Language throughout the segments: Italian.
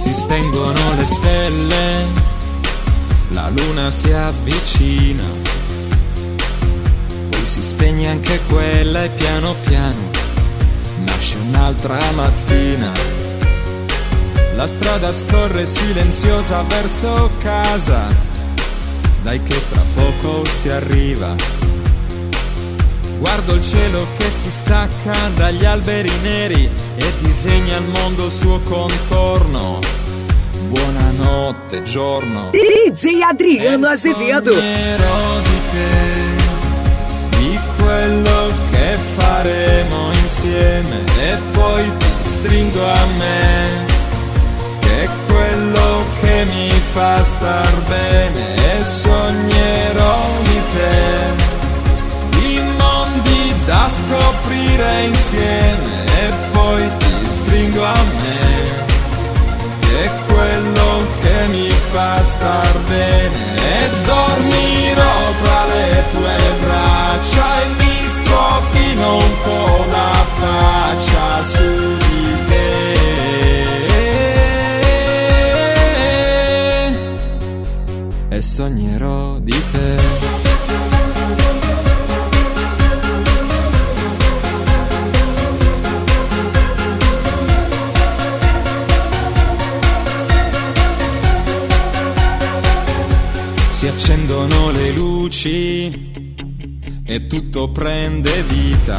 si spengono le stelle, la luna si avvicina, poi si spegne anche quella e piano piano nasce un'altra mattina. La strada scorre silenziosa verso casa, dai che tra poco si arriva. Guardo il cielo che si stacca dagli alberi neri e disegna il mondo suo contorno. Buonanotte, giorno. DJ Adriano Azevedo. Sognerò di te, di quello che faremo insieme, e poi ti stringo a me, che è quello che mi fa star bene. E sognerò di te, da scoprire insieme, e poi ti stringo a me, che è quello che mi fa star bene. E dormirò tra le tue braccia e mi strofino un po' la faccia su di te, e sognerò di te. Si accendono le luci e tutto prende vita,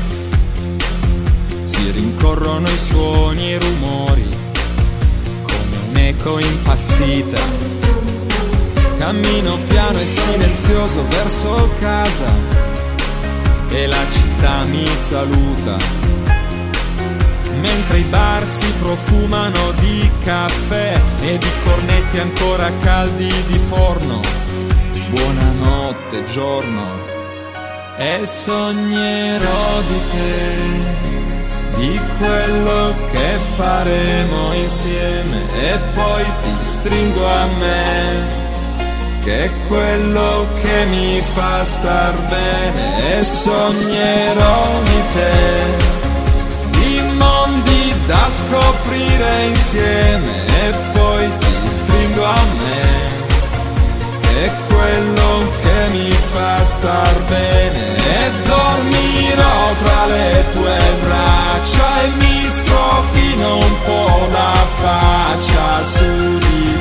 si rincorrono i suoni e i rumori come un'eco impazzita. Cammino piano e silenzioso verso casa e la città mi saluta, mentre i bar si profumano di caffè e di cornetti ancora caldi di forno. Buonanotte, giorno. E sognerò di te, di quello che faremo insieme, e poi ti stringo a me, che è quello che mi fa star bene. E sognerò di te, di mondi da scoprire insieme, e poi ti stringo a me, che è quello che mi fa star bene. E dormirò tra le tue braccia e mi strofino un po' la faccia su di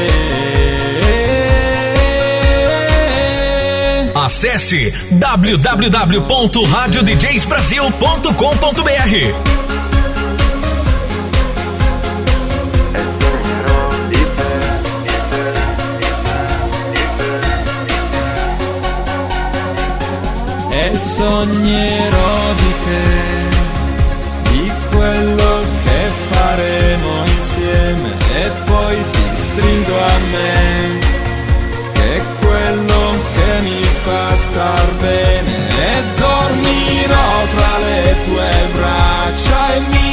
te. Acesse www.radiodjsbrasil.com.br. E sognerò di te, di quello che faremo insieme, e poi ti stringo a me, che è quello che mi fa star bene. E dormirò tra le tue braccia e mi